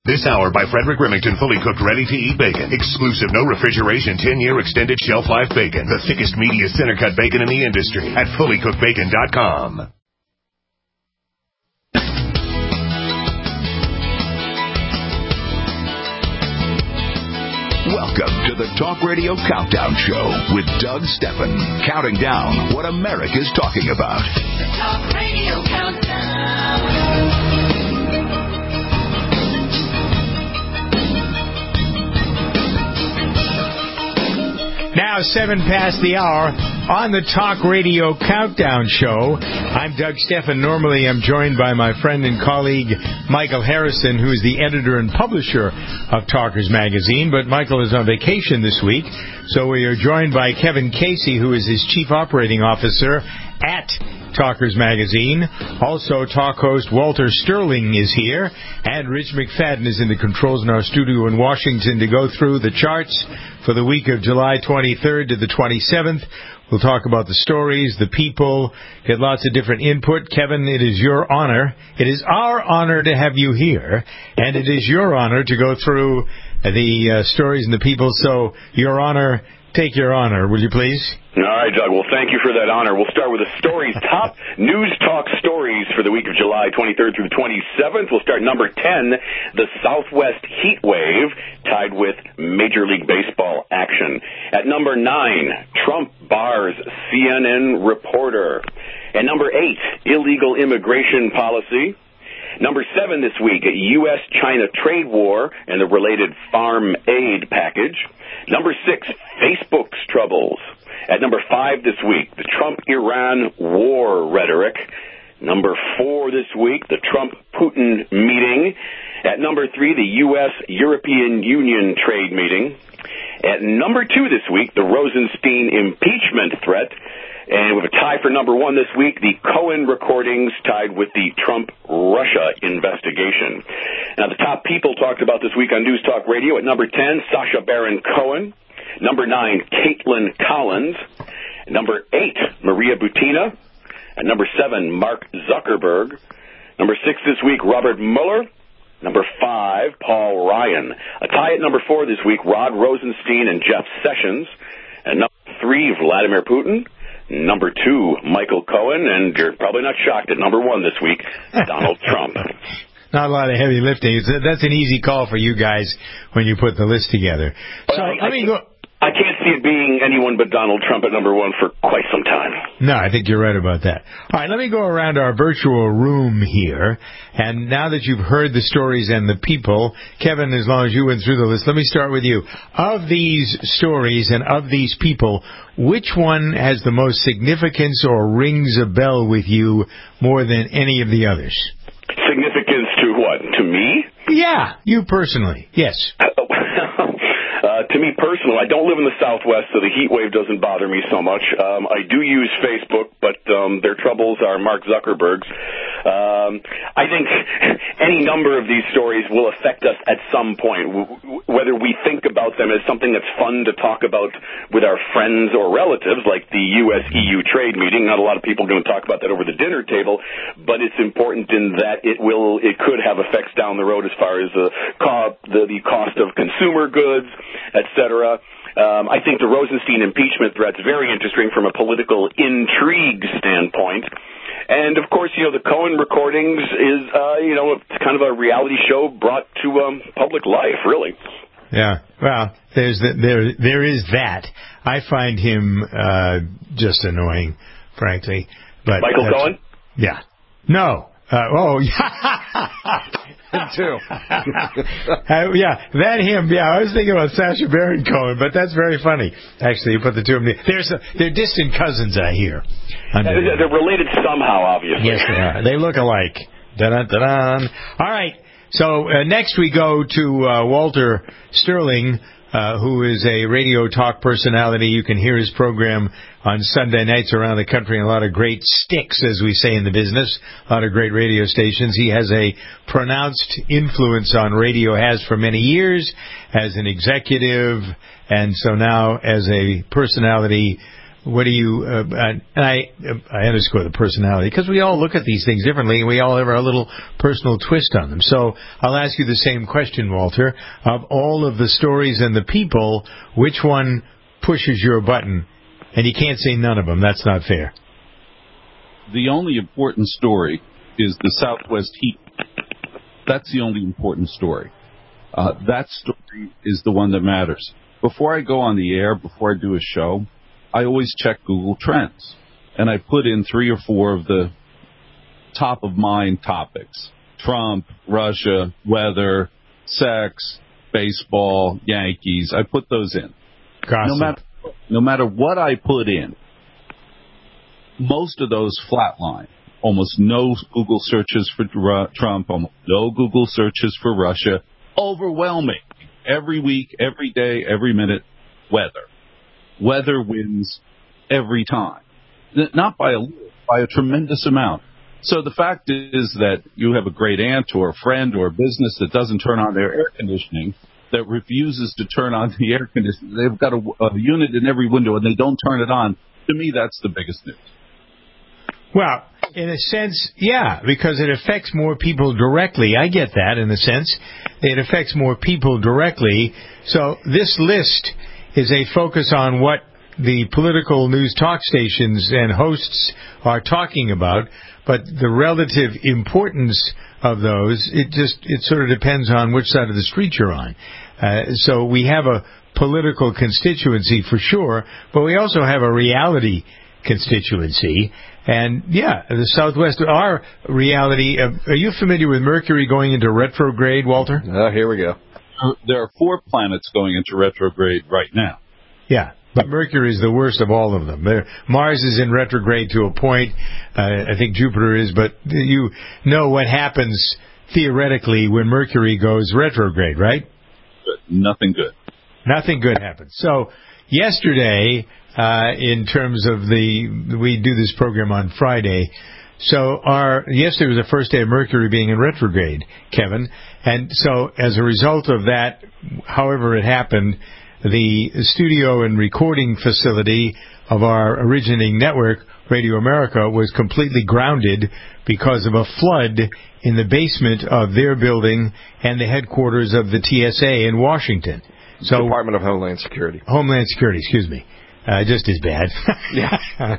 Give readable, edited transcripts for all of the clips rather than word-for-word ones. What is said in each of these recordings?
This hour by Frederick Remington, fully cooked, ready-to-eat bacon. Exclusive, no refrigeration, 10-year extended shelf life bacon. The thickest, meatiest center-cut bacon in the industry at fullycookedbacon.com. Welcome to the Talk Radio Countdown Show with Doug Steffen, counting down what America's talking about. The Talk Radio Countdown. Now, 7 past the hour on the Talk Radio Countdown Show. I'm Doug Steffen. Normally, I'm joined by my friend and colleague, Michael Harrison, who is the editor and publisher of Talkers Magazine. But Michael is on vacation this week, so we are joined by Kevin Casey, who is his chief operating officer at Talkers Magazine. Also, talk host Walter Sterling is here, and Rich McFadden is in the controls in our studio in Washington to go through the charts for the week of July 23rd to the 27th. We'll talk about the stories, the people, get lots of different input. Kevin, it is your honor. It is our honor to have you here, and it is your honor to go through the stories and the people. So, your honor, take your honor, will you please? All right, Doug. Well, thank you for that honor. We'll start with the stories. Top news talk stories for the week of July 23rd through the 27th. We'll start number 10, the Southwest heat wave, tied with Major League Baseball action. At number 9, Trump bars CNN reporter. At number 8, illegal immigration policy. Number 7 this week, U.S.-China trade war and the related farm aid package. Number 6, Facebook's troubles. At number 5 this week, the Trump-Iran war rhetoric. Number 4 this week, the Trump-Putin meeting. At number 3, the U.S.-European Union trade meeting. At number 2 this week, the Rosenstein impeachment threat. And we have a tie for number 1 this week, the Cohen recordings tied with the Trump-Russia investigation. Now, the top people talked about this week on News Talk Radio. At number 10, Sacha Baron Cohen. Number 9, Caitlin Collins. Number 8, Maria Butina. At number 7, Mark Zuckerberg. Number 6 this week, Robert Mueller. Number 5, Paul Ryan. A tie at number 4 this week, Rod Rosenstein and Jeff Sessions. And number 3, Vladimir Putin. Number 2, Michael Cohen. And you're probably not shocked at number 1 this week, Donald Trump. Not a lot of heavy lifting. That's an easy call for you guys when you put the list together. So I can't see it being anyone but Donald Trump at number 1 for quite some time. No, I think you're right about that. All right, let me go around our virtual room here. And now that you've heard the stories and the people, Kevin, as long as you went through the list, let me start with you. Of these stories and of these people, which one has the most significance or rings a bell with you more than any of the others? Significance to what? To me? Yeah, you personally. Yes. To me personally, I don't live in the Southwest, so the heat wave doesn't bother me so much. I do use Facebook, but their troubles are Mark Zuckerberg's. I think any number of these stories will affect us at some point, whether we think about them as something that's fun to talk about with our friends or relatives, like the U.S.-EU trade meeting. Not a lot of people are going to talk about that over the dinner table, but it's important in that it could have effects down the road as far as the cost of consumer goods, etc. I think the Rosenstein impeachment threat's very interesting from a political intrigue standpoint. And, of course, the Cohen recordings is, it's kind of a reality show brought to public life, really. Yeah, well, there is that. I find him just annoying, frankly. But Michael Cohen? Yeah. No. Yeah. Him too. Yeah, that him. Yeah, I was thinking about Sacha Baron Cohen, but that's very funny. Actually, you put the two of them. They're distant cousins, I hear. They're related somehow, obviously. Yes, they are. They look alike. Dun-dun-dun-dun. All right. So next we go to Walter Sterling, who is a radio talk personality. You can hear his program on Sunday nights around the country, and a lot of great sticks, as we say in the business, a lot of great radio stations. He has a pronounced influence on radio, has for many years, as an executive, and so now as a personality what do you? And I underscore the personality because we all look at these things differently, and we all have our little personal twist on them. So I'll ask you the same question, Walter. Of all of the stories and the people, which one pushes your button? And you can't say none of them. That's not fair. The only important story is the Southwest Heat. That's the only important story. That story is the one that matters. Before I go on the air, before I do a show, I always check Google Trends. And I put in 3 or 4 of the top-of-mind topics. Trump, Russia, weather, sex, baseball, Yankees. I put those in. Gossip. No matter what I put in, most of those flatline. Almost no Google searches for Trump, almost no Google searches for Russia. Overwhelming. Every week, every day, every minute, weather. Weather wins every time. Not by a little, by a tremendous amount. So the fact is that you have a great aunt or a friend or a business that doesn't turn on their air conditioning, that refuses to turn on the air conditioning. They've got a unit in every window and they don't turn it on. To me, that's the biggest news. Well, in a sense, yeah, because it affects more people directly. I get that in a sense. It affects more people directly. So this list is a focus on what the political news talk stations and hosts are talking about, but the relative importance of those, it sort of depends on which side of the street you're on. So we have a political constituency for sure, but we also have a reality constituency. And, yeah, the Southwest, our reality, are you familiar with Mercury going into retrograde, Walter? Here we go. There are 4 planets going into retrograde right now. Yeah, but Mercury is the worst of all of them. Mars is in retrograde to a point. I think Jupiter is, but you know what happens theoretically when Mercury goes retrograde, right? Nothing good. Nothing good happens. So yesterday, in terms of we do this program on Friday. So yesterday was the first day of Mercury being in retrograde, Kevin. And so as a result of that, however it happened, the studio and recording facility of our originating network, Radio America, was completely grounded because of a flood in the basement of their building and the headquarters of the TSA in Washington. So Department of Homeland Security. Homeland Security, excuse me. Just as bad. Yeah.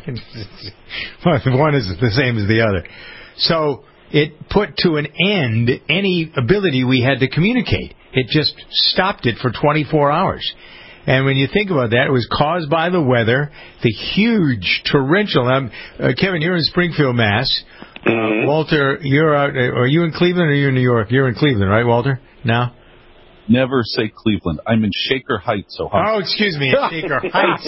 One is the same as the other. So it put to an end any ability we had to communicate. It just stopped it for 24 hours. And when you think about that, it was caused by the weather, the huge torrential. Kevin, you're in Springfield, Mass. Walter, you're out. Are you in Cleveland or are you in New York? You're in Cleveland, right, Walter? Now? Never say Cleveland. I'm in Shaker Heights, Ohio. Oh, excuse me, Shaker Heights.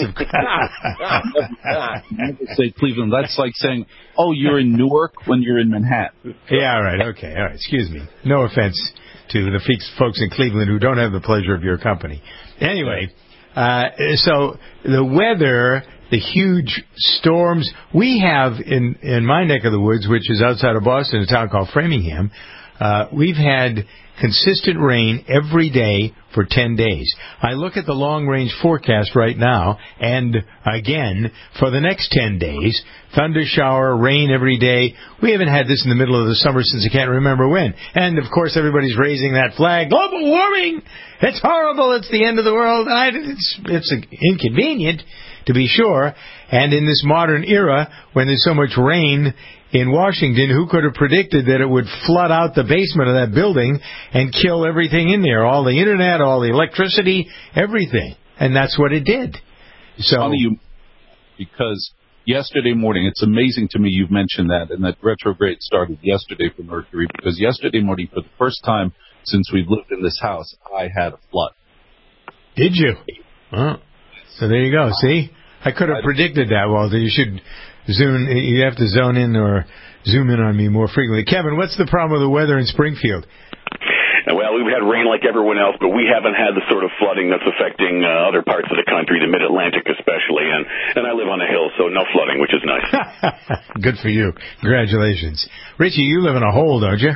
Never say Cleveland. That's like saying, oh, you're in Newark when you're in Manhattan. Yeah, all right, okay, all right. Excuse me. No offense to the folks in Cleveland who don't have the pleasure of your company. Anyway, so the weather, the huge storms we have in my neck of the woods, which is outside of Boston, a town called Framingham, we've had consistent rain every day for 10 days. I look at the long-range forecast right now, and again, for the next 10 days, thunder shower, rain every day. We haven't had this in the middle of the summer since I can't remember when. And, of course, everybody's raising that flag. Global warming! It's horrible. It's the end of the world. It's inconvenient, to be sure. And in this modern era, when there's so much rain in Washington, who could have predicted that it would flood out the basement of that building and kill everything in there? All the internet, all the electricity, everything. And that's what it did. So, funny because yesterday morning, it's amazing to me you've mentioned that, and that retrograde started yesterday for Mercury, because yesterday morning, for the first time since we've lived in this house, I had a flood. Did you? Oh. So there you go. See? I could have predicted that, Walter. You should you have to zone in or zoom in on me more frequently. Kevin, what's the problem with the weather in Springfield? Well, we've had rain like everyone else, but we haven't had the sort of flooding that's affecting other parts of the country, the Mid-Atlantic especially, and I live on a hill, so no flooding, which is nice. Good for you. Congratulations. Richie, you live in a hole, don't you?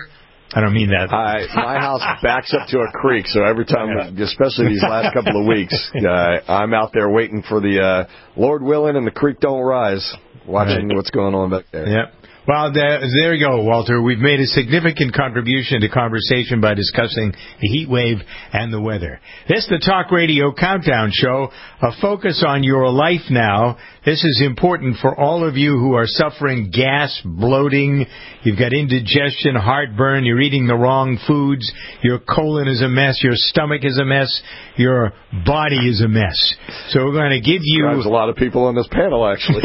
I don't mean that. My house backs up to a creek, so every time, especially these last couple of weeks, I'm out there waiting for the Lord willing and the creek don't rise, watching what's going on back there. Yep. Well, there you go, Walter. We've made a significant contribution to conversation by discussing the heat wave and the weather. This is the Talk Radio Countdown Show, a focus on your life now. This is important for all of you who are suffering gas, bloating, you've got indigestion, heartburn, you're eating the wrong foods, your colon is a mess, your stomach is a mess, your body is a mess. So we're going to give you... There's a lot of people on this panel, actually.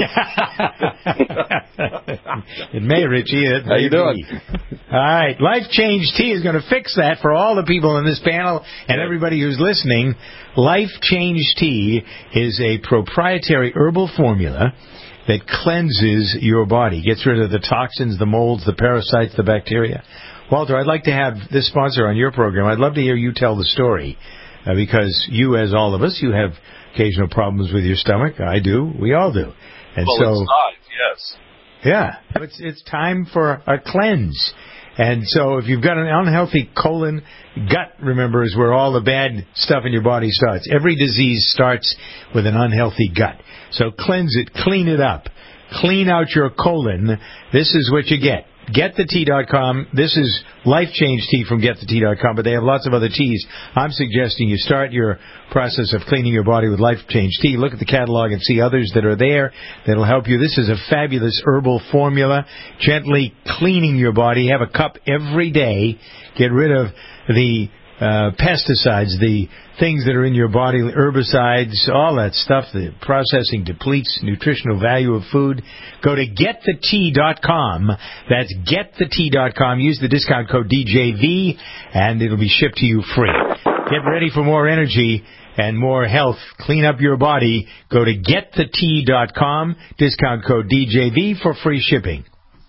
It may, Richie. How you doing? All right. Life Change Tea is going to fix that for all the people in this panel and everybody who's listening. Life Change Tea is a proprietary herbal formula that cleanses your body, gets rid of the toxins, the molds, the parasites, the bacteria. Walter, I'd like to have this sponsor on your program. I'd love to hear you tell the story because you, as all of us, you have occasional problems with your stomach. I do. We all do. And well, so, it's not, yes. Yeah, it's time for a cleanse. And so if you've got an unhealthy colon, gut, remember, is where all the bad stuff in your body starts. Every disease starts with an unhealthy gut. So cleanse it, clean it up. Clean out your colon. This is what you get. GetTheTea.com. This is Life Change Tea from GetTheTea.com, but they have lots of other teas. I'm suggesting you start your process of cleaning your body with Life Change Tea. Look at the catalog and see others that are there that'll help you. This is a fabulous herbal formula, gently cleaning your body. Have a cup every day. Get rid of the pesticides, the things that are in your body, herbicides, all that stuff. The processing depletes nutritional value of food. Go to GetTheTea.com. That's GetTheTea.com. Use the discount code DJV, and it'll be shipped to you free. Get ready for more energy and more health. Clean up your body. Go to GetTheTea.com. Discount code DJV for free shipping.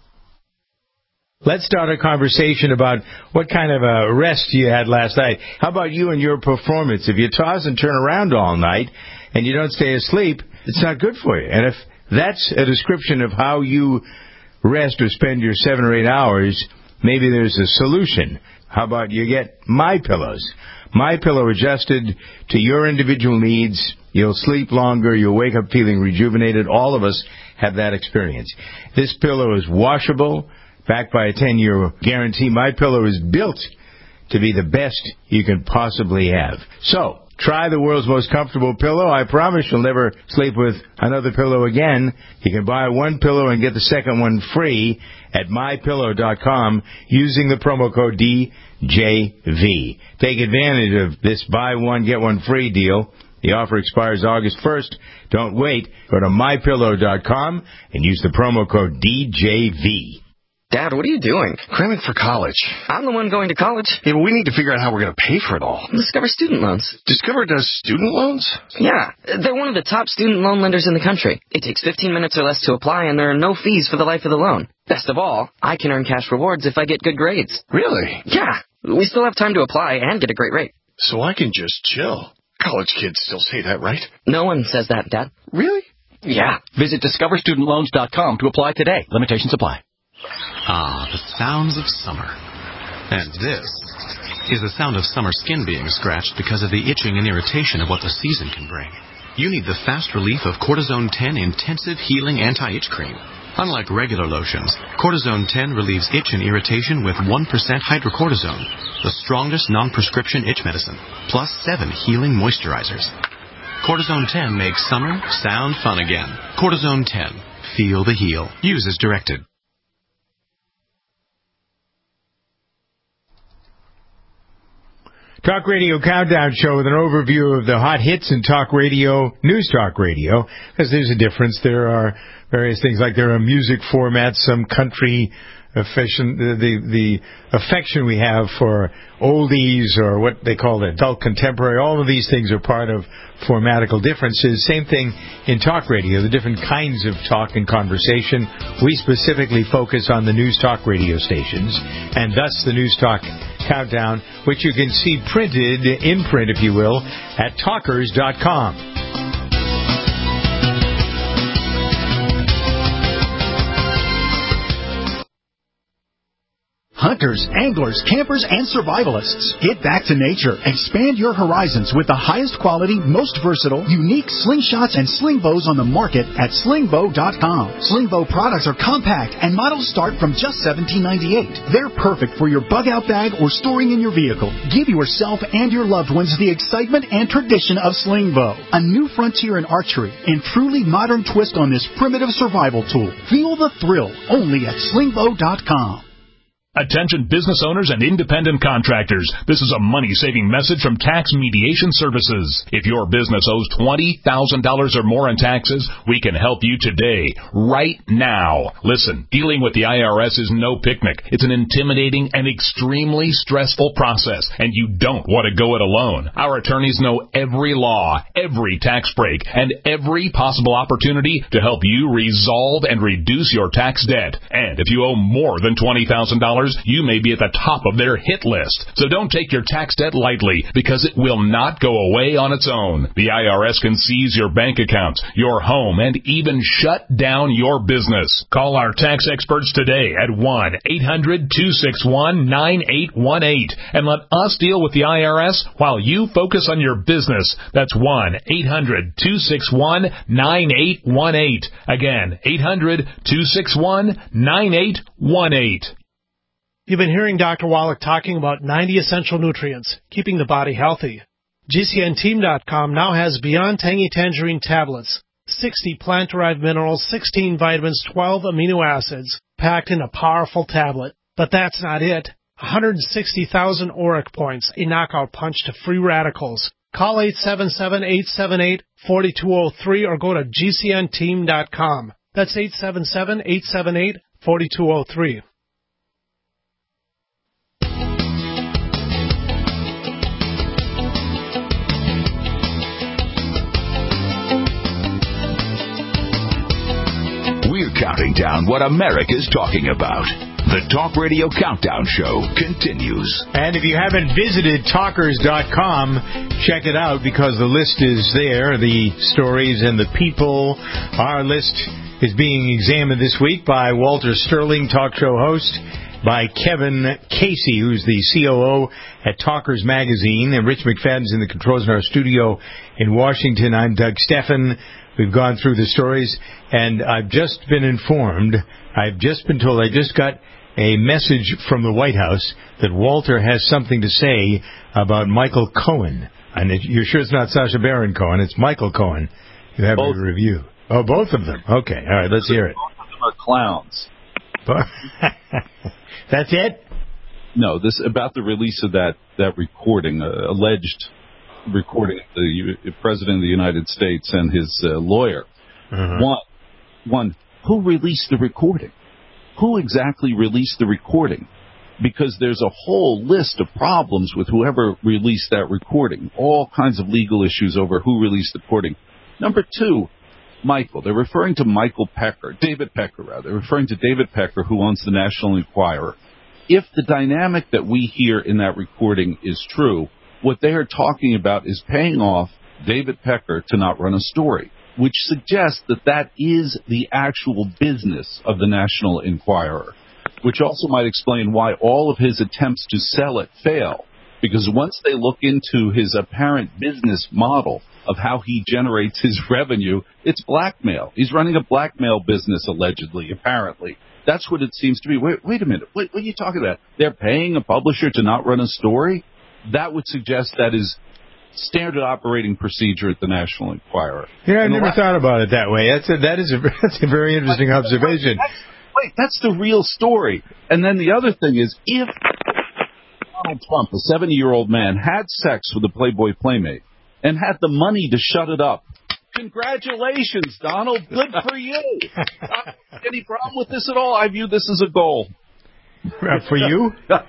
Let's start a conversation about what kind of a rest you had last night. How about you and your performance? If you toss and turn around all night and you don't stay asleep, it's not good for you. And if that's a description of how you rest or spend your 7 or 8 hours, maybe there's a solution. How about you get MyPillows? MyPillow adjusted to your individual needs. You'll sleep longer. You'll wake up feeling rejuvenated. All of us have that experience. This pillow is washable, backed by a 10-year guarantee. MyPillow is built to be the best you can possibly have. So, try the world's most comfortable pillow. I promise you'll never sleep with another pillow again. You can buy one pillow and get the second one free at MyPillow.com using the promo code DJV. Take advantage of this buy one, get one free deal. The offer expires August 1st. Don't wait. Go to MyPillow.com and use the promo code DJV. Dad, what are you doing? Cramming for college. I'm the one going to college. Yeah, but we need to figure out how we're going to pay for it all. Discover Student Loans. Discover does student loans? Yeah, they're one of the top student loan lenders in the country. It takes 15 minutes or less to apply, and there are no fees for the life of the loan. Best of all, I can earn cash rewards if I get good grades. Really? Yeah, we still have time to apply and get a great rate. So I can just chill. College kids still say that, right? No one says that, Dad. Really? Yeah. Visit discoverstudentloans.com to apply today. Limitations apply. Ah, the sounds of summer. And this is the sound of summer skin being scratched because of the itching and irritation of what the season can bring. You need the fast relief of Cortisone 10 Intensive Healing Anti-Itch Cream. Unlike regular lotions, Cortisone 10 relieves itch and irritation with 1% hydrocortisone, the strongest non-prescription itch medicine, plus 7 healing moisturizers. Cortisone 10 makes summer sound fun again. Cortisone 10. Feel the heal. Use as directed. Talk Radio Countdown Show with an overview of the hot hits in talk radio, news talk radio, because there's a difference. There are various things, like there are music formats, some country affection, the affection we have for oldies or what they call adult contemporary. All of these things are part of formatical differences. Same thing in talk radio, the different kinds of talk and conversation. We specifically focus on the news talk radio stations, and thus the News Talk Countdown, which you can see printed, in print if you will, at talkers.com. Hunters, anglers, campers, and survivalists. Get back to nature. Expand your horizons with the highest quality, most versatile, unique slingshots and sling bows on the market at slingbow.com. Slingbow products are compact and models start from just $17.98. They're perfect for your bug out bag or storing in your vehicle. Give yourself and your loved ones the excitement and tradition of Slingbow, a new frontier in archery and truly modern twist on this primitive survival tool. Feel the thrill only at slingbow.com. Attention business owners and independent contractors. This is a money-saving message from Tax Mediation Services. If your business owes $20,000 or more in taxes, we can help you today, right now. Listen, dealing with the IRS is no picnic. It's an intimidating and extremely stressful process, and you don't want to go it alone. Our attorneys know every law, every tax break, and every possible opportunity to help you resolve and reduce your tax debt. And if you owe more than $20,000, you may be at the top of their hit list. So don't take your tax debt lightly, because it will not go away on its own. The IRS can seize your bank accounts, your home, and even shut down your business. Call our tax experts today at 1-800-261-9818 and let us deal with the IRS while you focus on your business. That's 1-800-261-9818. Again, 800-261-9818. You've been hearing Dr. Wallach talking about 90 essential nutrients, keeping the body healthy. GCNteam.com now has Beyond Tangy Tangerine tablets, 60 plant-derived minerals, 16 vitamins, 12 amino acids, packed in a powerful tablet. But that's not it. 160,000 ORAC points, a knockout punch to free radicals. Call 877-878-4203 or go to GCNteam.com. That's 877-878-4203. We're counting down what America's talking about. The Talk Radio Countdown Show continues. And if you haven't visited talkers.com, check it out, because the list is there, the stories and the people. Our list is being examined this week by Walter Sterling, talk show host, by Kevin Casey, who's the COO at Talkers Magazine, and Rich McFadden's in the controls in our studio in Washington. I'm Doug Steffen. We've gone through the stories, and I've just been informed, I've just been told, I just got a message from the White House that Walter has something to say about Michael Cohen. And you're sure it's not Sacha Baron Cohen, it's Michael Cohen. You have a review. Oh, both of them. Okay, all right, let's hear it. Both of them are clowns. That's it? No, this about the release of that recording, alleged recording of the President of the United States and his lawyer. One, who released the recording? Who exactly released the recording? Because there's a whole list of problems with whoever released that recording. All kinds of legal issues over who released the recording. Number two, Michael. They're referring to David Pecker, rather. They're referring to David Pecker, who owns the National Enquirer. If the dynamic that we hear in that recording is true, what they are talking about is paying off David Pecker to not run a story, which suggests that that is the actual business of the National Enquirer, which also might explain why all of his attempts to sell it fail, because once they look into his apparent business model of how he generates his revenue, it's blackmail. He's running a blackmail business, allegedly, apparently. That's what it seems to be. Wait a minute. What are you talking about? They're paying a publisher to not run a story? That would suggest that is standard operating procedure at the National Enquirer. Yeah, I never thought about it that way. That's a very interesting observation. That's the real story. And then the other thing is, if Donald Trump, a 70-year-old man, had sex with a Playboy playmate and had the money to shut it up, congratulations, Donald. Good for you. Any problem with this at all? I view this as a goal. For you?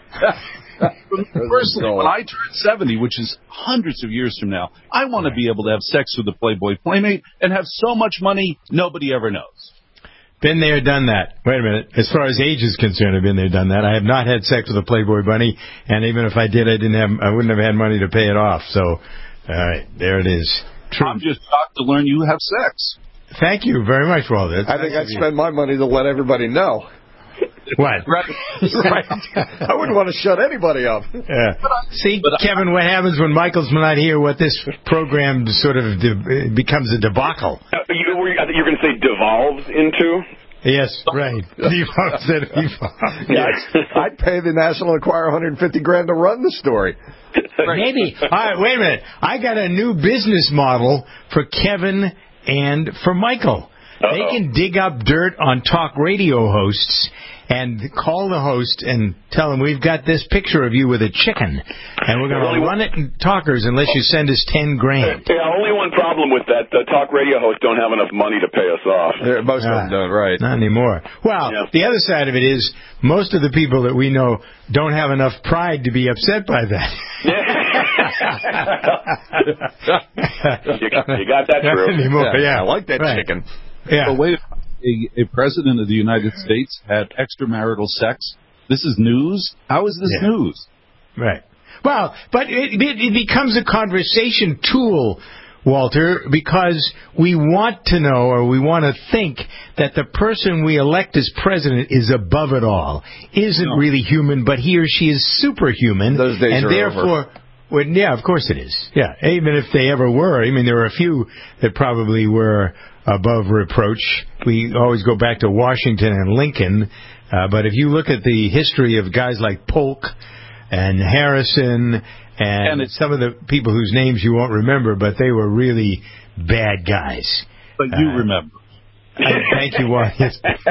Personally, when I turn 70, which is hundreds of years from now, I want to be able to have sex with a Playboy playmate and have so much money nobody ever knows. Been there, done that. Wait a minute. As far as age is concerned, I've been there, done that. I have not had sex with a Playboy bunny, and even if I did, I wouldn't have had money to pay it off. So, all right, there it is. True. I'm just shocked to learn you have sex. Thank you very much, Walter. I think I'd spend my money to let everybody know. What? Right. I wouldn't want to shut anybody up. Yeah. See, Kevin, what happens when Michael's not here, what this program sort of becomes a debacle. I think you're going to say devolves into? Yes, right. Devolves. I'd pay the National Enquirer $150,000 to run the story. Maybe. All right, wait a minute. I got a new business model for Kevin and for Michael. They can dig up dirt on talk radio hosts and call the host and tell them we've got this picture of you with a chicken, and we're going to run it in talkers unless you send us $10,000. Yeah, only one problem with that: the talk radio hosts don't have enough money to pay us off. Most of them don't, right? Not anymore. Well, the other side of it is most of the people that we know don't have enough pride to be upset by that. you got that true. Anymore. Yeah, I like that chicken. Yeah. But wait, a president of the United States had extramarital sex. This is news? How is this news? Right. Well, but it becomes a conversation tool, Walter, because we want to know or we want to think that the person we elect as president is above it all, isn't really human, but he or she is superhuman. Those days and are therefore, over. Well, yeah, of course it is. Yeah, even if they ever were. I mean, there were a few that probably were above reproach. We always go back to Washington and Lincoln, but if you look at the history of guys like Polk and Harrison and some of the people whose names you won't remember, but they were really bad guys. But you remember. Thank you, Walter.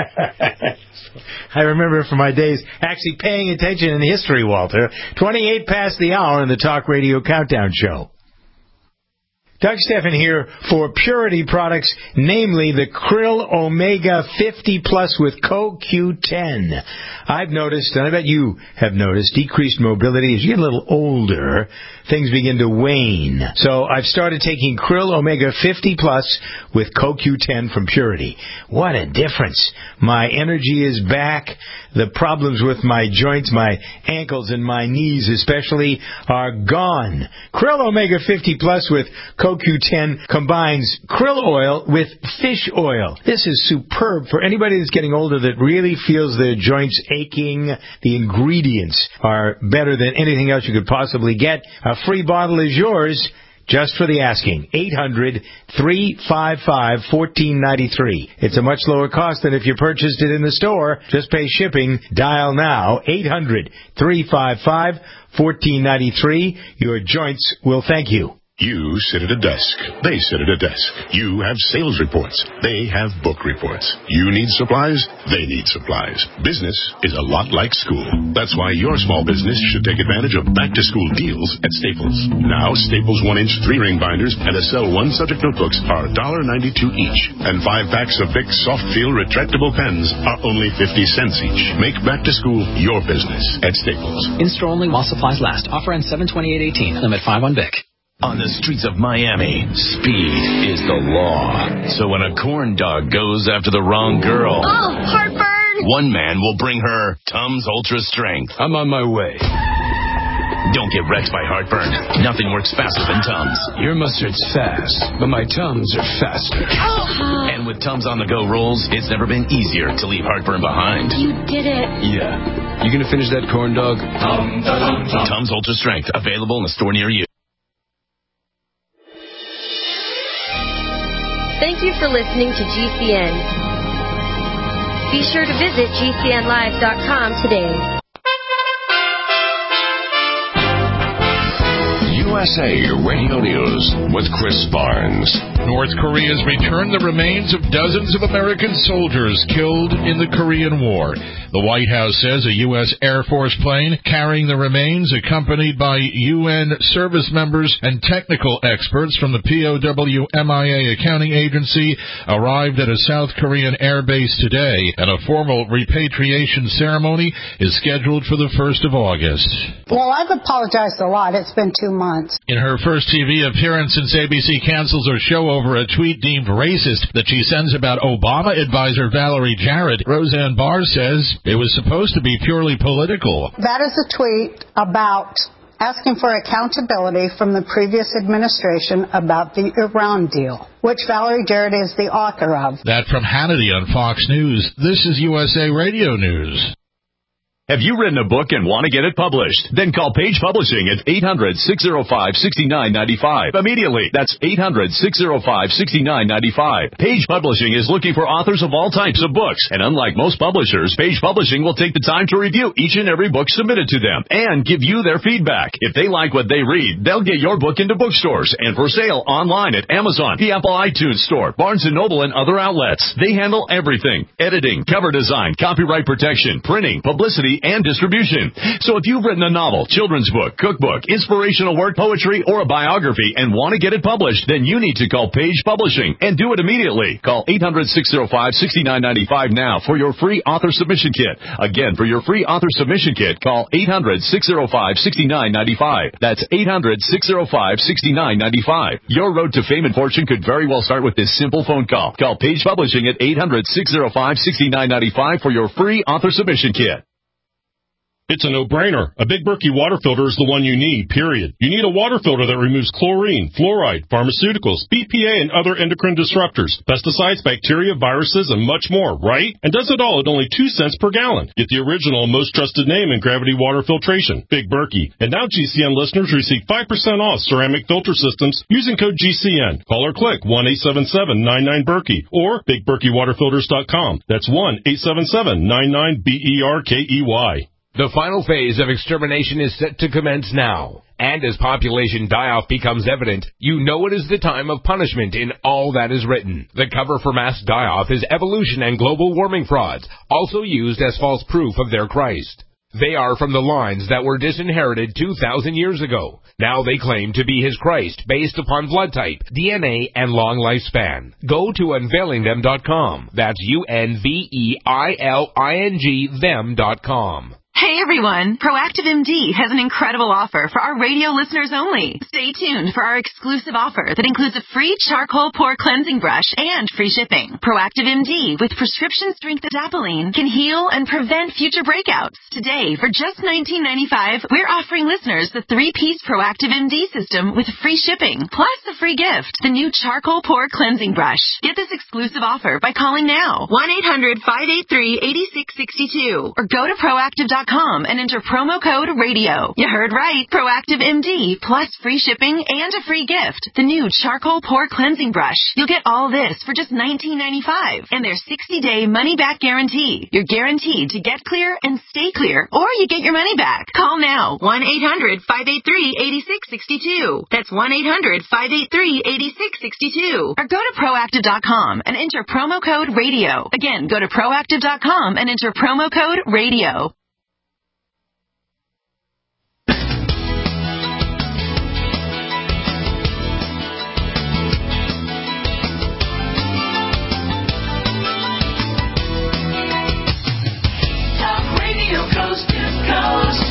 I remember it from my days actually paying attention in history, Walter. 28 past the hour in the Talk Radio Countdown Show. Doug Steffen here for Purity products, namely the Krill Omega 50 Plus with CoQ10. I've noticed, and I bet you have noticed, decreased mobility. As you get a little older, things begin to wane. So I've started taking Krill Omega 50 Plus with CoQ10 from Purity. What a difference. My energy is back. The problems with my joints, my ankles and my knees especially, are gone. Krill Omega 50 Plus with CoQ10 combines krill oil with fish oil. This is superb for anybody that's getting older that really feels their joints aching. The ingredients are better than anything else you could possibly get. A free bottle is yours. Just for the asking. 800-355-1493. It's a much lower cost than if you purchased it in the store. Just pay shipping. Dial now. 800-355-1493. Your joints will thank you. You sit at a desk. They sit at a desk. You have sales reports. They have book reports. You need supplies. They need supplies. Business is a lot like school. That's why your small business should take advantage of back-to-school deals at Staples. Now, Staples 1-inch 3-ring binders and Acel 1-subject notebooks are $1.92 each. And 5 packs of Bic Soft Feel retractable pens are only 50 cents each. Make back-to-school your business at Staples. In-store only while supplies last. Offer ends 7/28/18. Limit 5 on Bic. On the streets of Miami, speed is the law. So when a corn dog goes after the wrong girl, heartburn! One man will bring her Tums Ultra Strength. I'm on my way. Don't get wrecked by heartburn. Nothing works faster than Tums. Your mustard's fast, but my Tums are faster. And with Tums on the go rolls, it's never been easier to leave heartburn behind. You did it. Yeah. You gonna finish that corn dog? Tums Ultra Strength, available in a store near you. Thank you for listening to GCN. Be sure to visit GCNlive.com today. USA Radio News with Chris Barnes. North Korea's returned the remains of dozens of American soldiers killed in the Korean War. The White House says a U.S. Air Force plane carrying the remains, accompanied by UN service members and technical experts from the POW-MIA accounting agency, arrived at a South Korean air base today, and a formal repatriation ceremony is scheduled for the 1st of August. Well, I've apologized a lot. It's been 2 months. In her first TV appearance since ABC cancels her show over a tweet deemed racist that she sends about Obama advisor Valerie Jarrett, Roseanne Barr says it was supposed to be purely political. That is a tweet about asking for accountability from the previous administration about the Iran deal, which Valerie Jarrett is the author of. That from Hannity on Fox News. This is USA Radio News. Have you written a book and want to get it published? Then call Page Publishing at 800-605-6995 immediately. That's 800-605-6995. Page Publishing is looking for authors of all types of books. And unlike most publishers, Page Publishing will take the time to review each and every book submitted to them and give you their feedback. If they like what they read, they'll get your book into bookstores and for sale online at Amazon, the Apple iTunes Store, Barnes & Noble, and other outlets. They handle everything: editing, cover design, copyright protection, printing, publicity, and distribution. So if you've written a novel, children's book, cookbook, inspirational work, poetry, or a biography and want to get it published, then you need to call Page Publishing and do it immediately. Call 800-605-6995 now for your free author submission kit. Again, for your free author submission kit, call 800-605-6995. That's 800-605-6995. Your road to fame and fortune could very well start with this simple phone call. Call Page Publishing at 800-605-6995 for your free author submission kit. It's a no-brainer. A Big Berkey water filter is the one you need, period. You need a water filter that removes chlorine, fluoride, pharmaceuticals, BPA, and other endocrine disruptors, pesticides, bacteria, viruses, and much more, right? And does it all at only 2 cents per gallon. Get the original and most trusted name in gravity water filtration, Big Berkey. And now GCN listeners receive 5% off ceramic filter systems using code GCN. Call or click 1-877-99-BERKEY or BigBerkeyWaterFilters.com. That's 1-877-99-BERKEY. The final phase of extermination is set to commence now. And as population die-off becomes evident, you know it is the time of punishment in all that is written. The cover for mass die-off is evolution and global warming frauds, also used as false proof of their Christ. They are from the lines that were disinherited 2,000 years ago. Now they claim to be his Christ based upon blood type, DNA, and long lifespan. Go to unveilingthem.com. That's UNVEILING them.com. Hey everyone, Proactive MD has an incredible offer for our radio listeners only. Stay tuned for our exclusive offer that includes a free charcoal pore cleansing brush and free shipping. Proactive MD with prescription strength adapalene can heal and prevent future breakouts. Today, for just $19.95, we're offering listeners the 3-piece Proactive MD system with free shipping, plus a free gift, the new charcoal pore cleansing brush. Get this exclusive offer by calling now, 1-800-583-8662, or go to proactive.com and enter promo code RADIO. You heard right. Proactive MD plus free shipping and a free gift. The new charcoal pore cleansing brush. You'll get all this for just $19.95 and their 60-day money-back guarantee. You're guaranteed to get clear and stay clear, or you get your money back. Call now. 1-800-583-8662. That's 1-800-583-8662. Or go to proactive.com and enter promo code RADIO. Again, go to proactive.com and enter promo code RADIO. Coast to coast.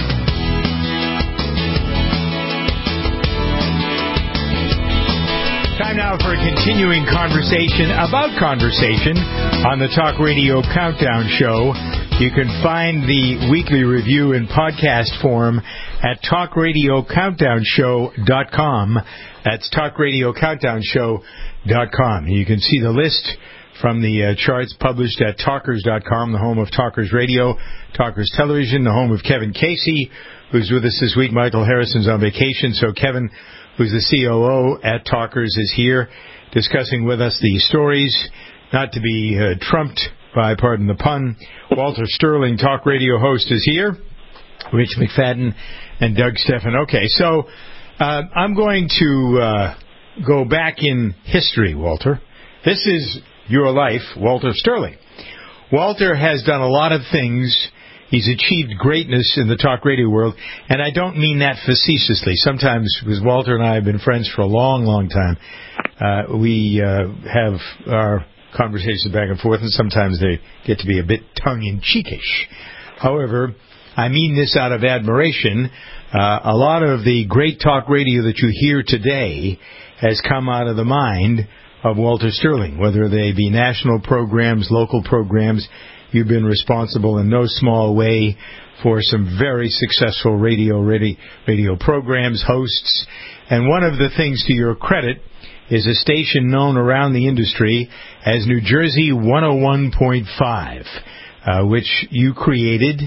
Time now for a continuing conversation about conversation on the Talk Radio Countdown Show. You can find the weekly review in podcast form at talkradiocountdownshow.com. That's talkradiocountdownshow.com. You can see the list from the charts published at Talkers.com, the home of Talkers Radio, Talkers Television, the home of Kevin Casey, who's with us this week. Michael Harrison's on vacation, so Kevin, who's the COO at Talkers, is here discussing with us the stories not to be trumped by, pardon the pun. Walter Sterling, Talk Radio host, is here. Rich McFadden and Doug Steffen. Okay, so I'm going to go back in history, Walter. This is your life, Walter Sterling. Walter has done a lot of things. He's achieved greatness in the talk radio world, and I don't mean that facetiously. Sometimes, because Walter and I have been friends for a long, long time, we have our conversations back and forth, and sometimes they get to be a bit tongue-in-cheekish. However, I mean this out of admiration. A lot of the great talk radio that you hear today has come out of the mind of Walter Sterling, whether they be national programs, local programs. You've been responsible in no small way for some very successful radio programs, hosts. And one of the things to your credit is a station known around the industry as New Jersey 101.5, which you created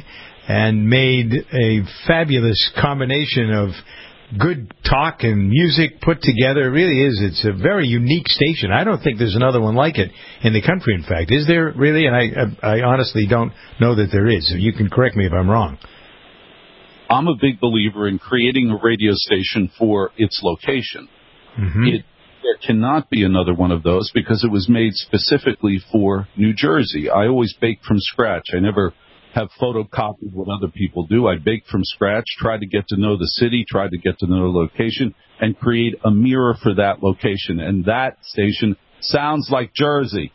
and made a fabulous combination of good talk and music put together. It really is. It's a very unique station. I don't think there's another one like it in the country, in fact. Is there really? And I honestly don't know that there is. You can correct me if I'm wrong. I'm a big believer in creating a radio station for its location. Mm-hmm. There cannot be another one of those because it was made specifically for New Jersey. I always bake from scratch. I never have photocopied what other people do. I bake from scratch, try to get to know the city, try to get to know the location, and create a mirror for that location. And that station sounds like Jersey.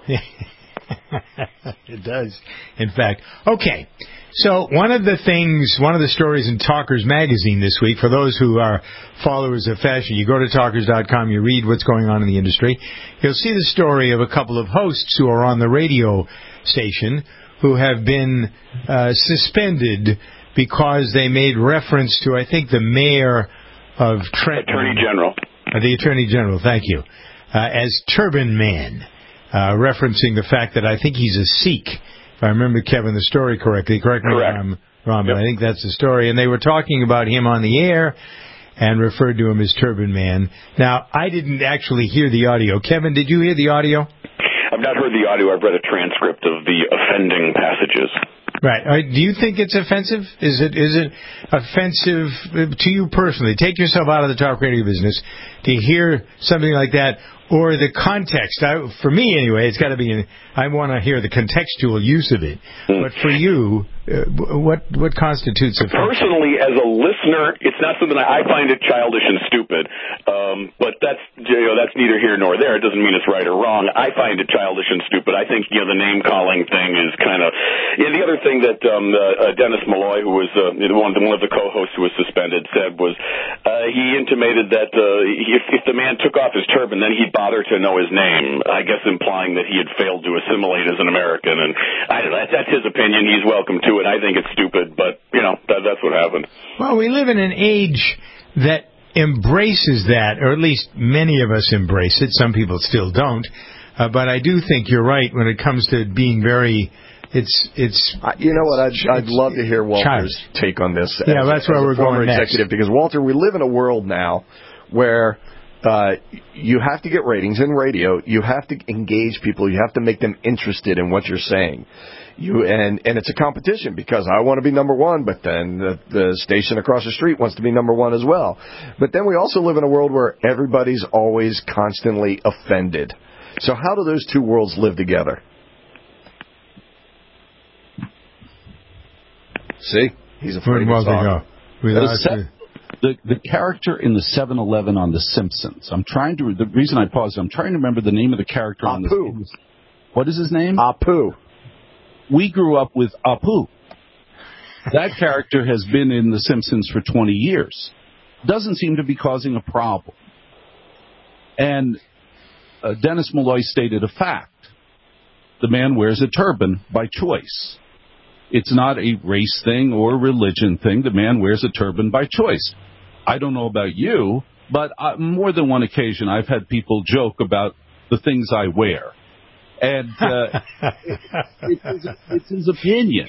It does, in fact. Okay, so one of the stories in Talkers Magazine this week, for those who are followers of fashion, you go to Talkers.com, you read what's going on in the industry. You'll see the story of a couple of hosts who are on the radio station who have been suspended because they made reference to, I think, the mayor of Trenton. Attorney General. The Attorney General, thank you, as Turban Man. Referencing the fact that I think he's a Sikh, if I remember, Kevin, the story correctly. Correct me if I'm wrong, but I think that's the story. And they were talking about him on the air and referred to him as Turban Man. Now, I didn't actually hear the audio. Kevin, did you hear the audio? I've not heard the audio. I've read a transcript of the offending passages. Right. Do you think it's offensive? Is it offensive to you personally? Take yourself out of the talk radio business to hear something like that. Or the context. For me, anyway, it's got to be. I want to hear the contextual use of it. But for you, what constitutes a? Personally, as a listener, it's not something I find it childish and stupid. But that's neither here nor there. It doesn't mean it's right or wrong. I find it childish and stupid. I think the name calling thing is kind of. The other thing that Dennis Malloy, who was one of the co-hosts who was suspended, said was he intimated that if the man took off his turban, then he'd bother to know his name, I guess implying that he had failed to assimilate as an American. And I don't know, that's his opinion. He's welcome to it. I think it's stupid, but, that's what happened. Well, we live in an age that embraces that, or at least many of us embrace it. Some people still don't. But I do think you're right when it comes to being very... It's. You know what? I'd love to hear Walter's take on this. Yeah, that's where we're going next. Executive, because Walter, we live in a world now where you have to get ratings in radio. You have to engage people. You have to make them interested in what you're saying. And it's a competition because I want to be number one, but then the station across the street wants to be number one as well. But then we also live in a world where everybody's always constantly offended. So how do those two worlds live together? See? He's afraid to talk. The character in the 7-Eleven on The Simpsons. The reason I paused, I'm trying to remember the name of the character on Apu. What is his name? Apu. We grew up with Apu. That character has been in The Simpsons for 20 years. Doesn't seem to be causing a problem. And Dennis Malloy stated a fact. The man wears a turban by choice. It's not a race thing or a religion thing. The man wears a turban by choice. I don't know about you, but more than one occasion I've had people joke about the things I wear. And it's his opinion.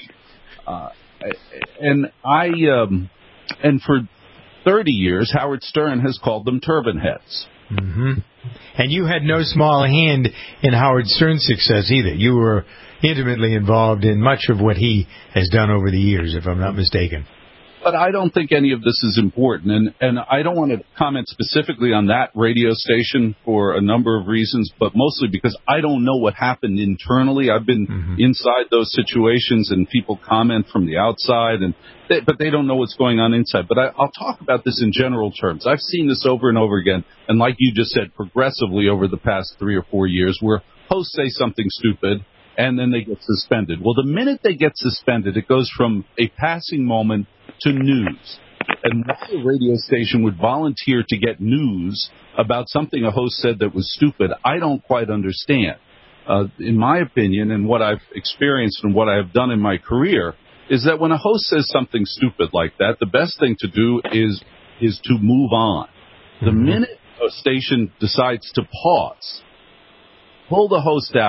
And for 30 years, Howard Stern has called them turban heads. Mm-hmm. And you had no small hand in Howard Stern's success either. You were intimately involved in much of what he has done over the years, if I'm not mistaken. But I don't think any of this is important, and I don't want to comment specifically on that radio station for a number of reasons, but mostly because I don't know what happened internally. I've been inside those situations, and people comment from the outside, but they don't know what's going on inside. But I'll talk about this in general terms. I've seen this over and over again, and like you just said, progressively over the past 3 or 4 years, where hosts say something stupid, and then they get suspended. Well, the minute they get suspended, it goes from a passing moment to news. And why a radio station would volunteer to get news about something a host said that was stupid, I don't quite understand. In my opinion, and what I've experienced and what I've done in my career, is that when a host says something stupid like that, the best thing to do is to move on. The minute a station decides to pause, pull the host out,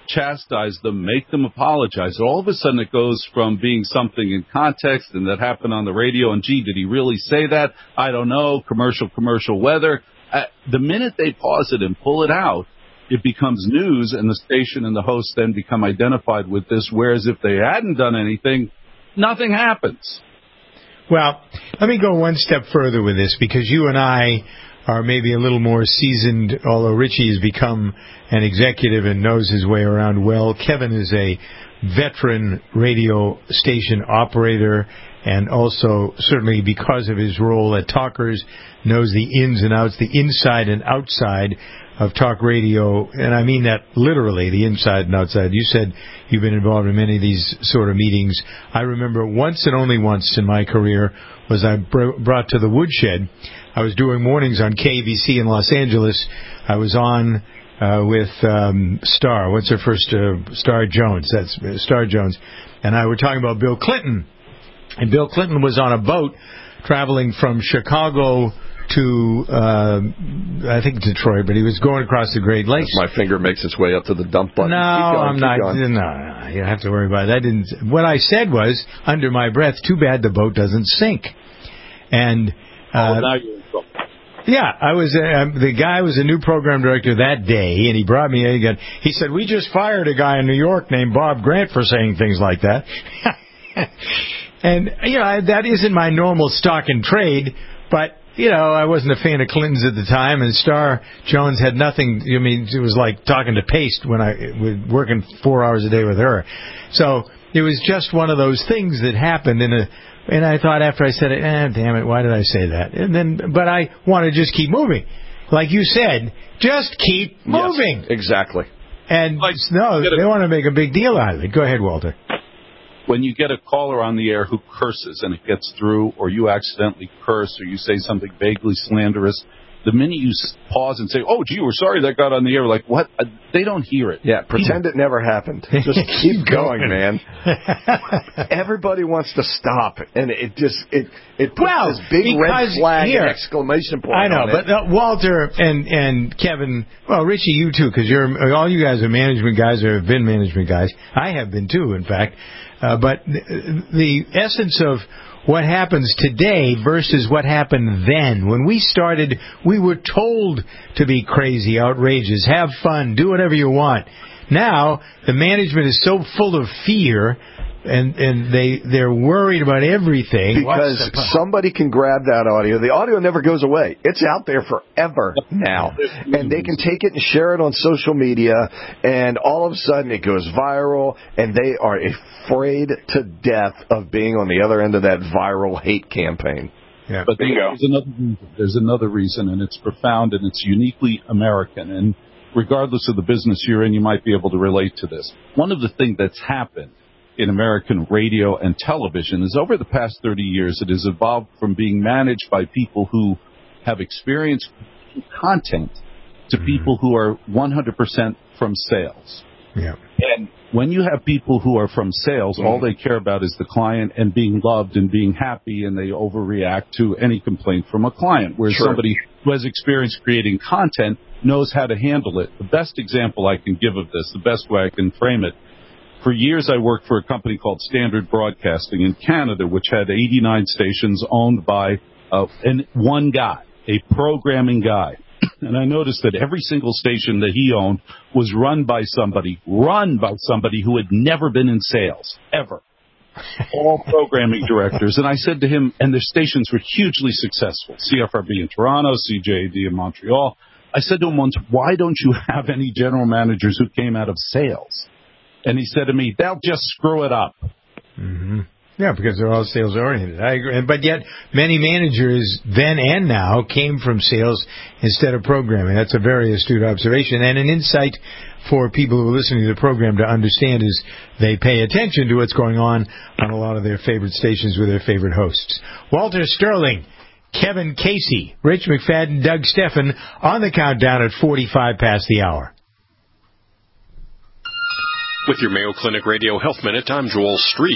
chastise them, make them apologize. All of a sudden it goes from being something in context and that happened on the radio and, gee, did he really say that? I don't know, commercial weather. The minute they pause it and pull it out, it becomes news, and the station and the host then become identified with this, whereas if they hadn't done anything, nothing happens. Well, let me go one step further with this, because you and I are maybe a little more seasoned, although Richie has become an executive and knows his way around well. Kevin is a veteran radio station operator, and also, certainly because of his role at Talkers, knows the ins and outs, the inside and outside of talk radio, and I mean that literally, the inside and outside. You said you've been involved in many of these sort of meetings. I remember once and only once in my career was I brought to the woodshed. I was doing mornings on KBC in Los Angeles. I was on with Star. What's her first? Star Jones. That's Star Jones. And I were talking about Bill Clinton. And Bill Clinton was on a boat traveling from Chicago to, I think, Detroit, but he was going across the Great Lakes. My finger makes its way up to the dump button. No, I'm not. No, you don't have to worry about it. What I said was, under my breath, too bad the boat doesn't sink. And now you're in trouble. Yeah, I was. The guy was a new program director that day, and he brought me in again. He said, "We just fired a guy in New York named Bob Grant for saying things like that." And that isn't my normal stock and trade, but. I wasn't a fan of Clinton's at the time, and Star Jones had nothing. I mean, it was like talking to paste when I was working 4 hours a day with her. So it was just one of those things that happened and I thought after I said it, damn it, why did I say that? But I want to just keep moving. Like you said, just keep moving. Yes, exactly. And they want to make a big deal out of it. Go ahead, Walter. When you get a caller on the air who curses and it gets through, or you accidentally curse, or you say something vaguely slanderous, the minute you pause and say, "Oh, gee, we're sorry that got on the air," like, what? They don't hear it. Yeah, pretend it never happened. Just keep going, man. Everybody wants to stop, and it puts this big red flag and exclamation point. I know, on but Walter and Kevin, well, Richie, you too, because all you guys are management guys or have been management guys. I have been too, in fact. But the essence of what happens today versus what happened then. When we started, we were told to be crazy, outrageous, have fun, do whatever you want. Now, the management is so full of fear, and they're worried about everything. Because somebody can grab that audio. The audio never goes away. It's out there forever now. And they can take it and share it on social media, and all of a sudden it goes viral, and they are afraid to death of being on the other end of that viral hate campaign. Yeah. But there's another reason, and it's profound, and it's uniquely American. And regardless of the business you're in, you might be able to relate to this. One of the things that's happened in American radio and television is over the past 30 years, it has evolved from being managed by people who have experienced content to people who are 100% from sales. Yeah. And when you have people who are from sales, all they care about is the client and being loved and being happy, and they overreact to any complaint from a client, whereas somebody who has experience creating content knows how to handle it. The best example I can give of this, the best way I can frame it, for years, I worked for a company called Standard Broadcasting in Canada, which had 89 stations owned by one guy, a programming guy. And I noticed that every single station that he owned was run by somebody who had never been in sales, ever. All programming directors. And I said to him, and their stations were hugely successful, CFRB in Toronto, CJAD in Montreal. I said to him once, why don't you have any general managers who came out of sales? And he said to me, they'll just screw it up. Mm-hmm. Yeah, because they're all sales-oriented. I agree. But yet, many managers then and now came from sales instead of programming. That's a very astute observation. And an insight for people who are listening to the program to understand is they pay attention to what's going on a lot of their favorite stations with their favorite hosts. Walter Sterling, Kevin Casey, Rich McFadden, Doug Steffen on the countdown at 45 past the hour. With your Mayo Clinic Radio Health Minute, I'm Joel Streed.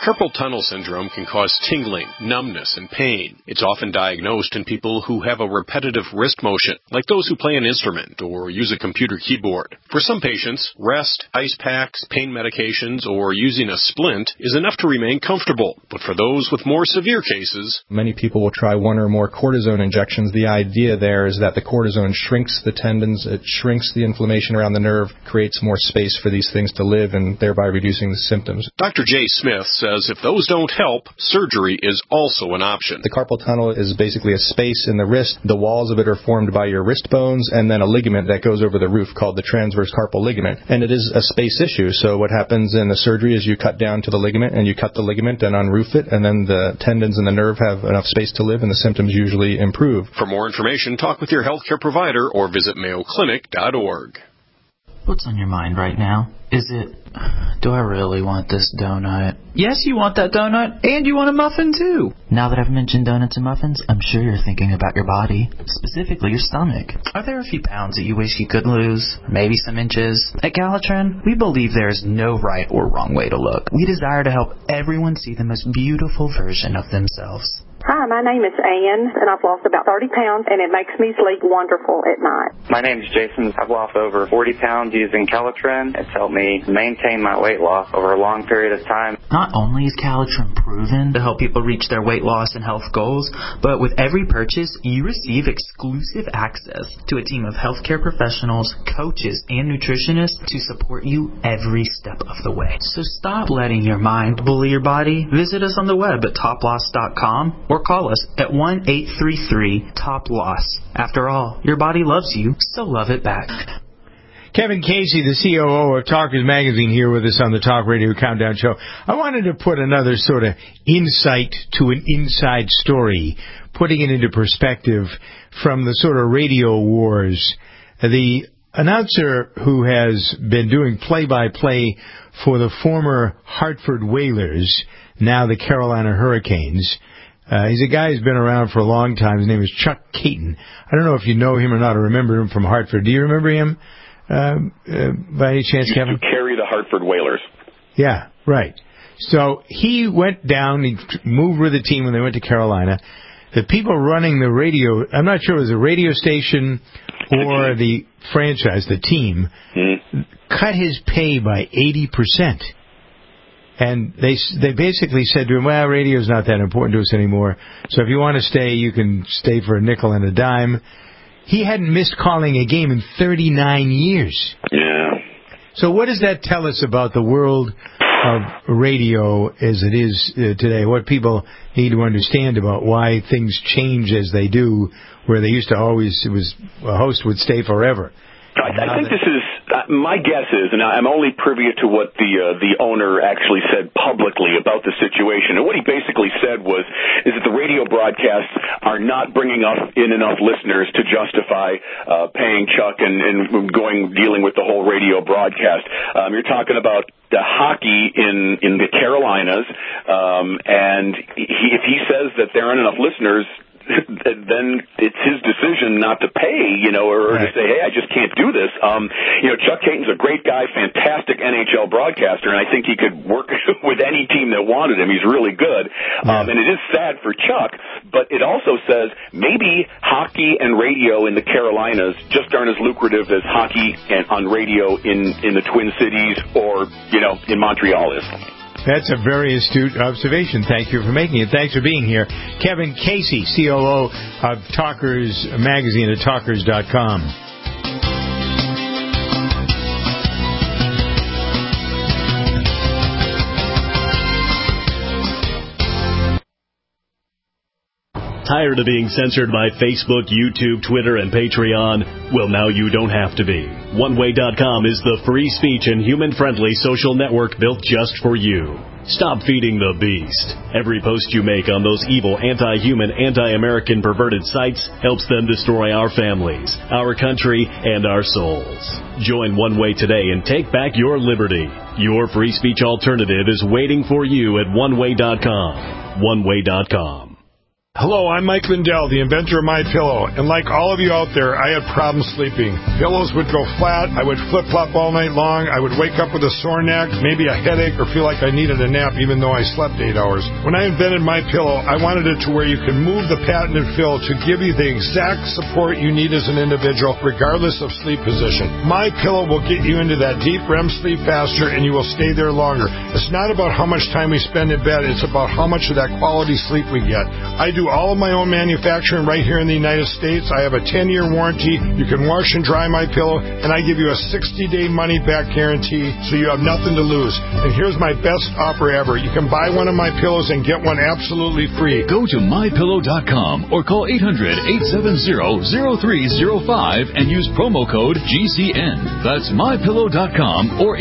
Carpal tunnel syndrome can cause tingling, numbness, and pain. It's often diagnosed in people who have a repetitive wrist motion, like those who play an instrument or use a computer keyboard. For some patients, rest, ice packs, pain medications, or using a splint is enough to remain comfortable. But for those with more severe cases, many people will try one or more cortisone injections. The idea there is that the cortisone shrinks the tendons, it shrinks the inflammation around the nerve, creates more space for these things to live, and thereby reducing the symptoms. Dr. Jay Smith says if those don't help, surgery is also an option. The carpal tunnel is basically a space in the wrist. The walls of it are formed by your wrist bones and then a ligament that goes over the roof called the transverse carpal ligament. And it is a space issue. So what happens in the surgery is you cut down to the ligament and you cut the ligament and unroof it, and then the tendons and the nerve have enough space to live and the symptoms usually improve. For more information, talk with your healthcare provider or visit mayoclinic.org. What's on your mind right now? Is it, do I really want this donut? Yes, you want that donut, and you want a muffin, too. Now that I've mentioned donuts and muffins, I'm sure you're thinking about your body, specifically your stomach. Are there a few pounds that you wish you could lose? Maybe some inches? At Galatron, we believe there is no right or wrong way to look. We desire to help everyone see the most beautiful version of themselves. Hi, my name is Ann, and I've lost about 30 pounds, and it makes me sleep wonderful at night. My name is Jason. I've lost over 40 pounds using Galatron. It's helped me maintain my weight loss over a long period of time. Not only is Galatron proven to help people reach their weight loss and health goals, but with every purchase, you receive exclusive access to a team of healthcare professionals, coaches, and nutritionists to support you every step of the way. So stop letting your mind bully your body. Visit us on the web at toploss.com. Or call us at 1-833-TOP-LOSS. After all, your body loves you, so love it back. Kevin Casey, the COO of Talkers Magazine, here with us on the Talk Radio Countdown Show. I wanted to put another sort of insight to an inside story, putting it into perspective from the sort of radio wars. The announcer who has been doing play-by-play for the former Hartford Whalers, now the Carolina Hurricanes, he's a guy who's been around for a long time. His name is Chuck Caton. I don't know if you know him or not or remember him from Hartford. Do you remember him by any chance, Kevin? To carry the Hartford Whalers. Yeah, right. So he went down, he moved with the team when they went to Carolina. The people running the radio, I'm not sure it was a radio station or the franchise, the team, cut his pay by 80%. And they basically said to him, well, radio's not that important to us anymore, so if you want to stay, you can stay for a nickel and a dime. He hadn't missed calling a game in 39 years. Yeah. So what does that tell us about the world of radio as it is today? What people need to understand about why things change as they do, where they used to always, it was a host would stay forever. I think this is, my guess is, and I'm only privy to what the owner actually said publicly about the situation. And what he basically said is that the radio broadcasts are not bringing in enough listeners to justify paying Chuck and dealing with the whole radio broadcast. You're talking about the hockey in the Carolinas, and if he says that there aren't enough listeners, then it's his decision not to pay, or to say, hey, I just can't do this. Chuck Caton's a great guy, fantastic NHL broadcaster, and I think he could work with any team that wanted him. He's really good. And it is sad for Chuck, but it also says maybe hockey and radio in the Carolinas just aren't as lucrative as hockey and on radio in the Twin Cities or, in Montreal is. That's a very astute observation. Thank you for making it. Thanks for being here. Kevin Casey, COO of Talkers Magazine at Talkers.com. Tired of being censored by Facebook, YouTube, Twitter, and Patreon? Well, now you don't have to be. OneWay.com is the free speech and human-friendly social network built just for you. Stop feeding the beast. Every post you make on those evil, anti-human, anti-American perverted sites helps them destroy our families, our country, and our souls. Join One Way today and take back your liberty. Your free speech alternative is waiting for you at OneWay.com. OneWay.com. Hello, I'm Mike Lindell, the inventor of MyPillow, and like all of you out there, I had problems sleeping. Pillows would go flat, I would flip-flop all night long, I would wake up with a sore neck, maybe a headache, or feel like I needed a nap even though I slept 8 hours. When I invented MyPillow, I wanted it to where you can move the patented fill to give you the exact support you need as an individual, regardless of sleep position. MyPillow will get you into that deep REM sleep faster, and you will stay there longer. It's not about how much time we spend in bed, it's about how much of that quality sleep we get. I do all of my own manufacturing right here in the United States. I have a 10-year warranty. You can wash and dry my pillow, and I give you a 60-day money-back guarantee, so you have nothing to lose. And here's my best offer ever. You can buy one of my pillows and get one absolutely free. Go to MyPillow.com or call 800-870-0305 and use promo code GCN. That's MyPillow.com or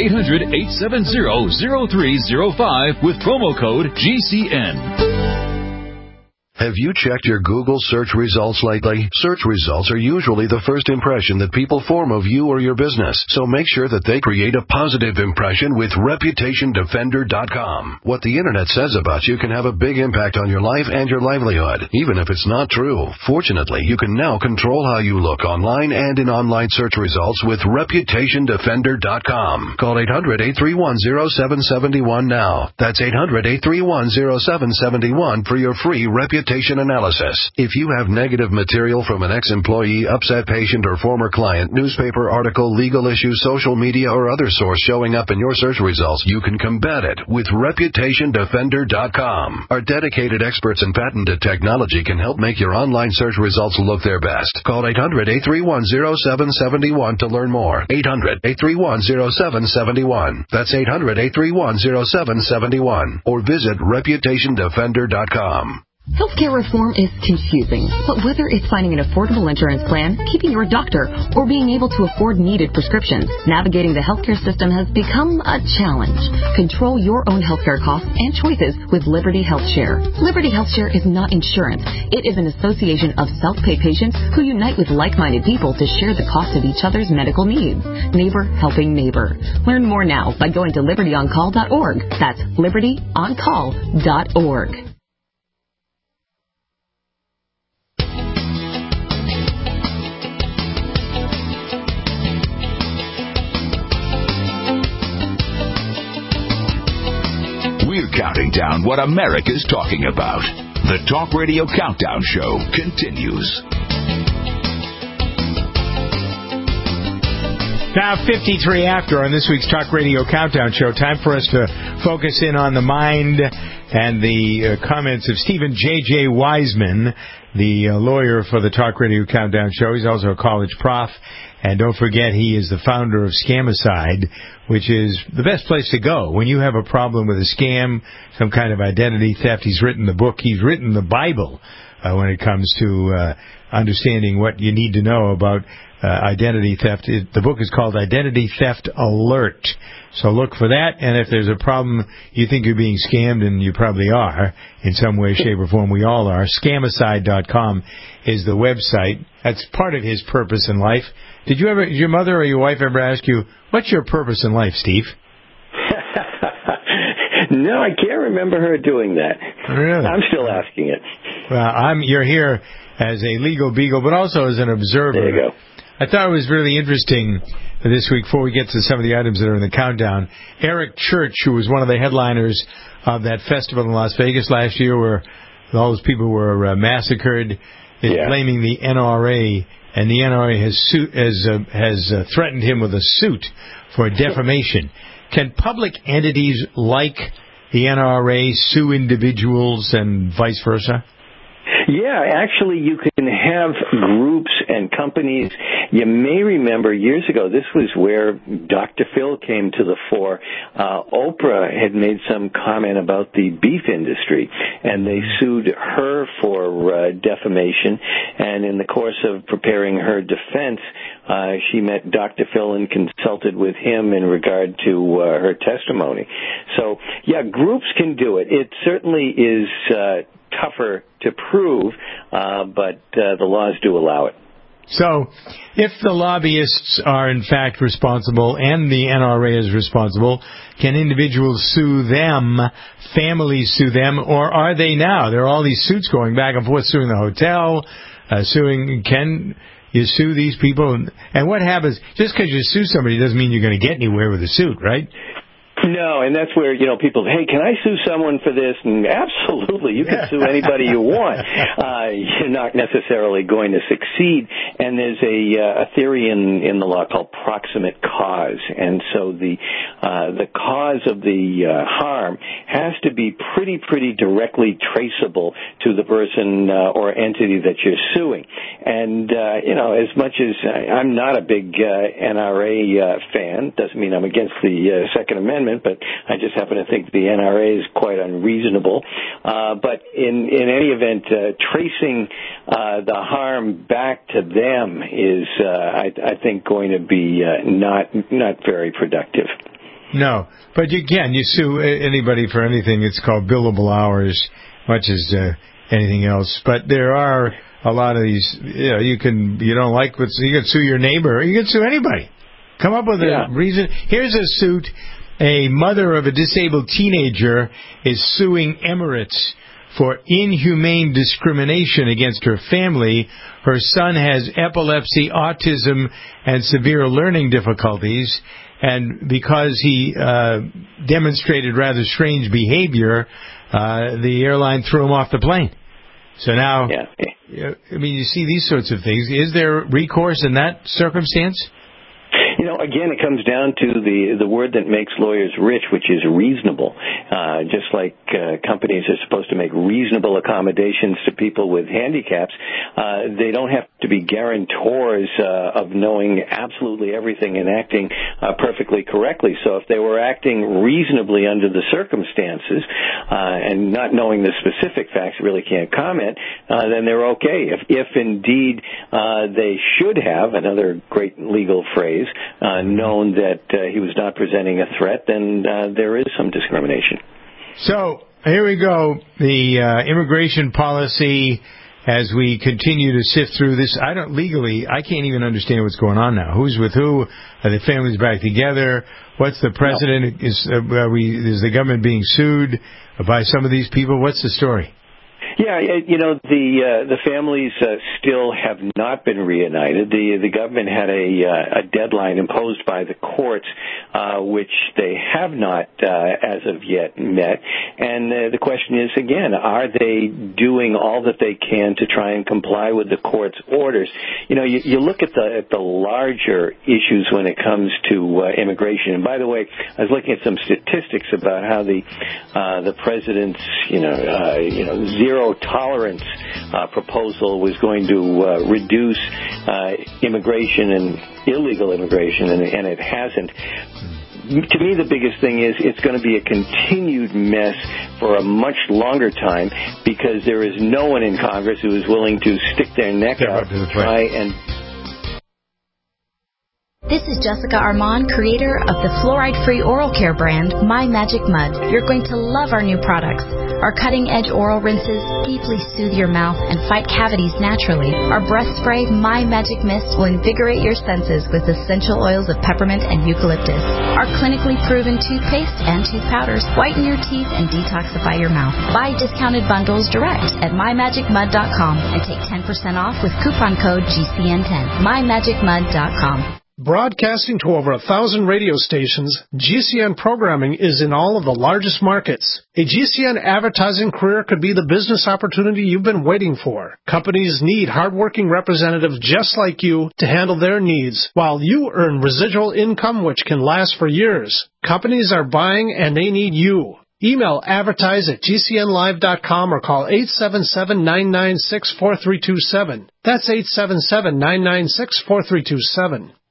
800-870-0305 with promo code GCN. Have you checked your Google search results lately? Search results are usually the first impression that people form of you or your business, so make sure that they create a positive impression with ReputationDefender.com. What the Internet says about you can have a big impact on your life and your livelihood, even if it's not true. Fortunately, you can now control how you look online and in online search results with ReputationDefender.com. Call 800-831-0771 now. That's 800-831-0771 for your free reputation analysis. If you have negative material from an ex-employee, upset patient, or former client, newspaper article, legal issue, social media, or other source showing up in your search results, you can combat it with ReputationDefender.com. Our dedicated experts in patented technology can help make your online search results look their best. Call 800-831-0771 to learn more. 800-831-0771. That's 800-831-0771. Or visit ReputationDefender.com. Healthcare reform is confusing, but whether it's finding an affordable insurance plan, keeping your doctor, or being able to afford needed prescriptions, navigating the healthcare system has become a challenge. Control your own healthcare costs and choices with Liberty HealthShare. Liberty HealthShare is not insurance. It is an association of self-pay patients who unite with like-minded people to share the cost of each other's medical needs. Neighbor helping neighbor. Learn more now by going to libertyoncall.org. That's libertyoncall.org. We're counting down what America's talking about. The Talk Radio Countdown Show continues. Now, 53 after on this week's Talk Radio Countdown Show. Time for us to focus in on the mind and the comments of Stephen J.J. Wiseman, the lawyer for the Talk Radio Countdown Show. He's also a college prof. And don't forget, he is the founder of Scamicide, which is the best place to go when you have a problem with a scam, some kind of identity theft. He's written the book. He's written the Bible when it comes to understanding what you need to know about identity theft. The book is called Identity Theft Alert. So look for that, and if there's a problem, you think you're being scammed, and you probably are in some way, shape, or form. We all are. Scamicide.com is the website. That's part of his purpose in life. Did your mother or your wife ever ask you, what's your purpose in life, Steve? No, I can't remember her doing that. Really? I'm still asking it. Well, you're here as a legal beagle, but also as an observer. There you go. I thought it was really interesting this week, before we get to some of the items that are in the countdown. Eric Church, who was one of the headliners of that festival in Las Vegas last year where all those people were massacred, is blaming the NRA, and the NRA has threatened him with a suit for defamation. Can public entities like the NRA sue individuals and vice versa? Yeah, actually, you can have groups and companies. You may remember years ago, this was where Dr. Phil came to the fore. Oprah had made some comment about the beef industry, and they sued her for defamation. And in the course of preparing her defense, she met Dr. Phil and consulted with him in regard to her testimony. So, yeah, groups can do it. It certainly is tougher to prove, but the laws do allow it. So, if the lobbyists are in fact responsible and the NRA is responsible, can individuals sue them, families sue them, or are they now? There are all these suits going back and forth, suing the hotel, can you sue these people? And what happens? Just because you sue somebody doesn't mean you're going to get anywhere with a suit, right? No, and that's where, people, hey, can I sue someone for this? And absolutely, you can sue anybody you want. You're not necessarily going to succeed. And there's a theory in the law called proximate cause. And so the cause of the harm has to be pretty directly traceable to the person or entity that you're suing. And, as much as I'm not a big NRA fan, doesn't mean I'm against the Second Amendment, but I just happen to think the NRA is quite unreasonable. But in any event, tracing the harm back to them is, I think, going to be not very productive. No, but you sue anybody for anything. It's called billable hours, much as anything else. But there are a lot of these. You can sue your neighbor. Or you can sue anybody. Come up with a reason. Here's a suit. A mother of a disabled teenager is suing Emirates for inhumane discrimination against her family. Her son has epilepsy, autism, and severe learning difficulties. And because he demonstrated rather strange behavior, the airline threw him off the plane. So now, you see these sorts of things. Is there recourse in that circumstance? Again, it comes down to the word that makes lawyers rich, which is reasonable. Just like companies are supposed to make reasonable accommodations to people with handicaps, they don't have to be guarantors of knowing absolutely everything and acting perfectly correctly. So if they were acting reasonably under the circumstances and not knowing the specific facts, really can't comment, then they're okay. If indeed they should have, another great legal phrase, known that he was not presenting a threat, then there is some discrimination. So here we go. The immigration policy, as we continue to sift through this, I can't even understand what's going on now. Who's with who? Are the families back together? What's the president? No. Is the government being sued by some of these people? What's the story? Yeah, the families still have not been reunited. The government had a deadline imposed by the courts, which they have not as of yet met. And the question is, again, are they doing all that they can to try and comply with the court's orders? You look at the larger issues when it comes to immigration. And by the way, I was looking at some statistics about how the president's zero tolerance proposal was going to reduce immigration and illegal immigration, and it hasn't. To me, the biggest thing is it's going to be a continued mess for a much longer time because there is no one in Congress who is willing to stick their neck out to try and... This is Jessica Armand, creator of the fluoride-free oral care brand, My Magic Mud. You're going to love our new products. Our cutting-edge oral rinses deeply soothe your mouth and fight cavities naturally. Our breath spray, My Magic Mist, will invigorate your senses with essential oils of peppermint and eucalyptus. Our clinically proven toothpaste and tooth powders whiten your teeth and detoxify your mouth. Buy discounted bundles direct at mymagicmud.com and take 10% off with coupon code GCN10. mymagicmud.com. Broadcasting to over 1,000 radio stations, GCN programming is in all of the largest markets. A GCN advertising career could be the business opportunity you've been waiting for. Companies need hardworking representatives just like you to handle their needs, while you earn residual income which can last for years. Companies are buying and they need you. Email advertise@gcnlive.com or call 877-996-4327. That's 877-996-4327.